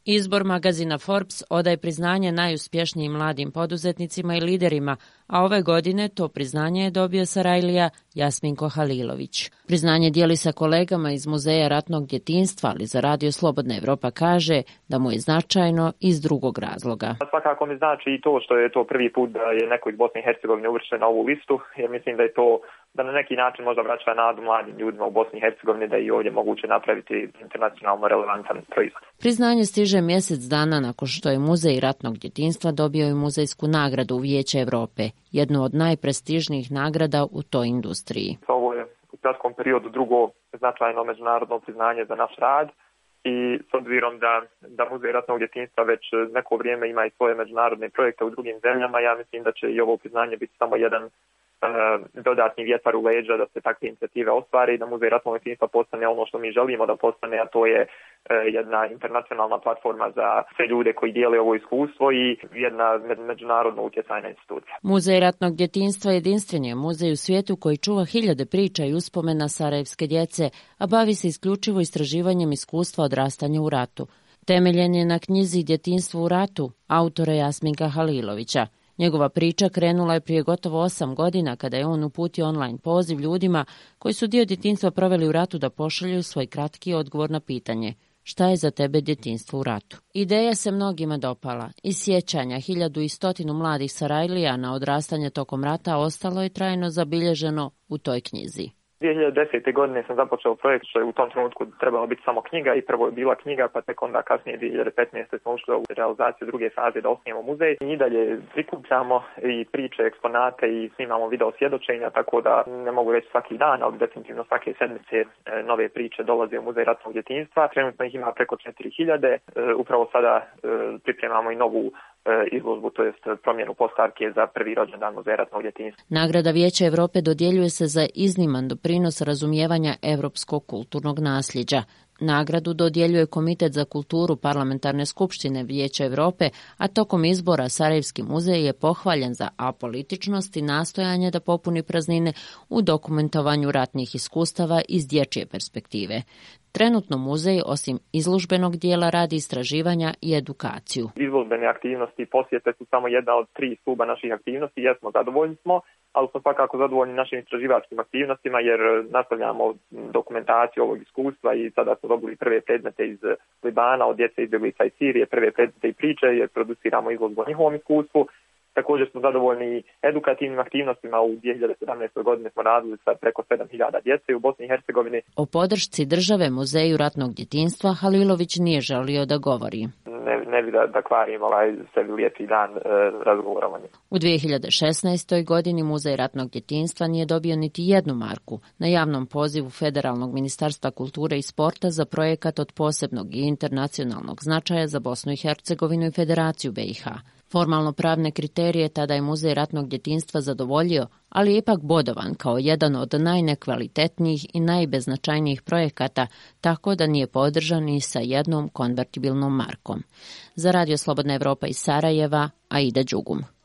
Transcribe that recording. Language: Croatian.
Izbor magazina Forbes odaje priznanje najuspješnijim mladim poduzetnicima i liderima, a ove godine to priznanje je dobio Sarajlija Jasminko Halilović. Priznanje dijeli sa kolegama iz Muzeja ratnog djetinjstva, ali za Radio Slobodna Evropa kaže da mu je značajno iz drugog razloga. Svakako mi znači i to što je to prvi put da je neko iz Bosne i Hercegovine uvršten na ovu listu, jer mislim da je to da na neki način možda vraća nadu mladim ljudima u Bosni i Hercegovini da i ovdje moguće napraviti internacionalno relevantan proizvod. Priznanje stiže mjesec dana nakon što je Muzej ratnog djetinjstva dobio i muzejsku nagradu Vijeća Europe, jednu od najprestižnijih nagrada u toj industriji. Ovo je u kratkom periodu drugo značajno međunarodno priznanje za naš rad i s obzirom da Muzej ratnog djetinjstva već neko vrijeme ima i svoje međunarodne projekte u drugim zemljama, ja mislim da će i ovo priznanje biti samo jedan dodatni vjetar u leđa da se takve inicijative ostvare i da Muzej ratnog djetinjstva postane ono što mi želimo da postane, a to je jedna internacionalna platforma za sve ljude koji dijele ovo iskustvo i jedna međunarodno utjecajna institucija. Muzej ratnog djetinjstva jedinstven je muzej u svijetu koji čuva hiljade priča i uspomena sarajevske djece, a bavi se isključivo istraživanjem iskustva odrastanja u ratu. Temeljen je na knjizi Djetinjstvo u ratu autora Jasminka Halilovića. Njegova priča krenula je prije gotovo 8 godina kada je on uputio online poziv ljudima koji su dio djetinjstva proveli u ratu da pošalju svoj kratki odgovor na pitanje šta je za tebe djetinjstvo u ratu. Ideja se mnogima dopala. Iz sjećanja 1100 mladih Sarajlija na odrastanje tokom rata ostalo je trajno zabilježeno u toj knjizi. 2010. godine sam započeo projekt što je u tom trenutku trebalo biti samo knjiga i prvo je bila knjiga, pa tek onda kasnije 2015. smo ušli u realizaciju druge faze da osnijemo muzej. I dalje prikupljamo i priče, eksponate i snimamo video svjedočenja, tako da ne mogu reći svaki dan, ali definitivno svake sedmice nove priče dolaze u Muzej ratnog djetinjstva. Trenutno ih ima preko 4000. Upravo sada pripremamo i novu izložbu, to jest promjenu postavke za prvi rođendan Muzeja ratnog djetinjstva. Nagrada Vijeća Europe dodjeljuje se za izniman doprinos razumijevanja europskog kulturnog nasljeđa. Nagradu dodjeljuje Komitet za kulturu Parlamentarne skupštine Vijeća Europe, a tokom izbora Sarajevski muzej je pohvaljen za apolitičnost i nastojanje da popuni praznine u dokumentovanju ratnih iskustava iz dječje perspektive. Trenutno muzej, osim izložbenog dijela, radi istraživanja i edukaciju. Izložbene aktivnosti i posjete su samo jedna od 3 stuba naših aktivnosti. Jesmo, zadovoljni smo, ali smo svakako zadovoljni našim istraživačkim aktivnostima jer nastavljamo dokumentaciju ovog iskustva i sada smo dobili prve predmete iz Libana, od djece izbjeglica iz Sirije, prve predmete i priče jer produciramo izložbu o njihovom iskustvu. Također smo zadovoljni edukativnim aktivnostima. U 2017. godine smo radili sa preko 7000 djece u Bosni i Hercegovini. O podršci države Muzeju ratnog djetinjstva Halilović nije želio da govori. Ne bi da kvarim sebi lijepi dan razgovorovanja. U 2016. godini Muzej ratnog djetinjstva nije dobio niti jednu marku na javnom pozivu Federalnog ministarstva kulture i sporta za projekat od posebnog i internacionalnog značaja za Bosnu i Hercegovinu i Federaciju BiH. Formalno pravne kriterije tada je Muzej ratnog djetinjstva zadovoljio, ali je ipak bodovan kao jedan od najnekvalitetnijih i najbeznačajnijih projekata, tako da nije podržan ni sa jednom konvertibilnom markom. Za Radio Slobodna Evropa iz Sarajeva, Aida Đugum.